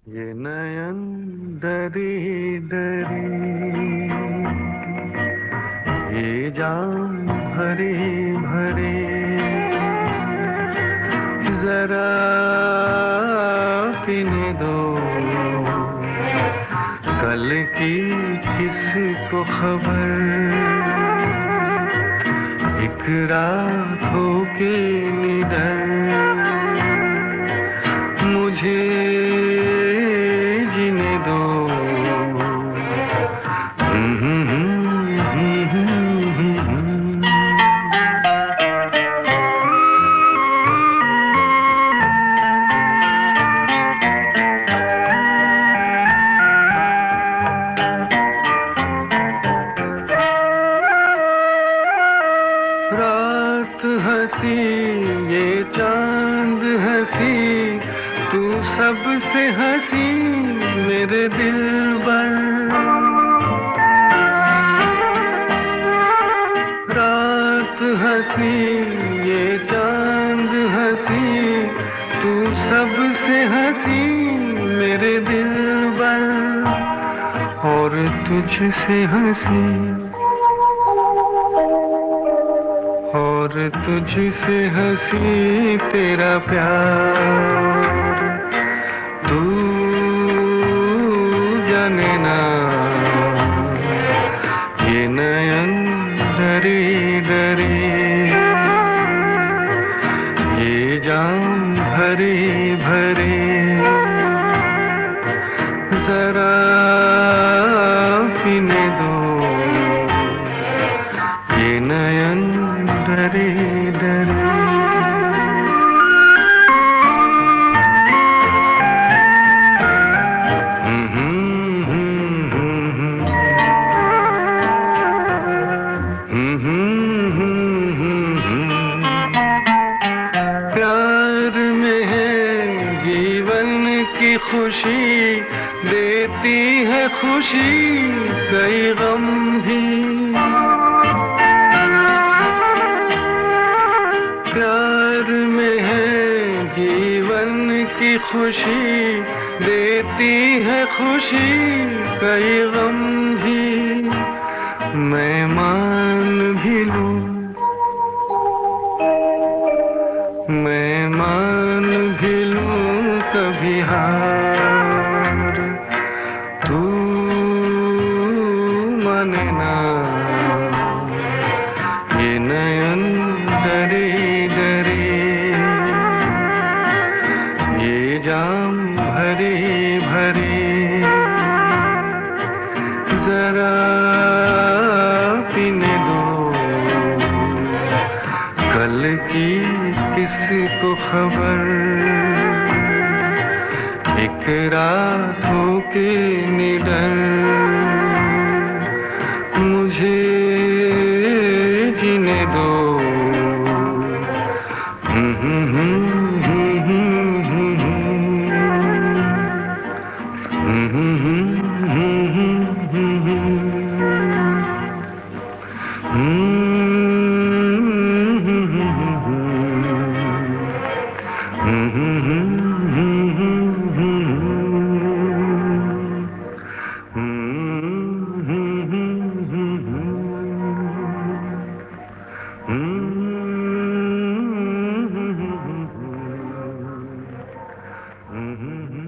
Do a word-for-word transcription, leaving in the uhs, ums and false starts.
ये नयन दरी दरी, ये जाम भरे भरे, जरा पीने दो कल की किसको खबर। एक रात हो के निडर मुझे जीने दो। रात हंसी ये चांद हंसी, तू सबसे हंसी मेरे दिल पर। रात हंसी ये चांद हंसी, तू सबसे हंसी मेरे दिल पर। और तुझसे हंसी और तुझसे हंसी तेरा प्यार। तू जाने ना ये नयन डरे डरे, ये जाम भरे भरे, जरा पीने दो ये नयन डरे डरे। प्यार में है जीवन की खुशी, देती है खुशी कई गम भी। प्यार में है जीवन की खुशी, देती है खुशी कई गम भी। मैं मान भी लूं, मैं मान भी लूं कभी हार, तू माने ना ये नयन डरे डरे, ये जाम भरे भरे, जरा पीने दो कल की किसको खबर। एक रात हो के निडर मुझे जीने दो। Mm-hmm.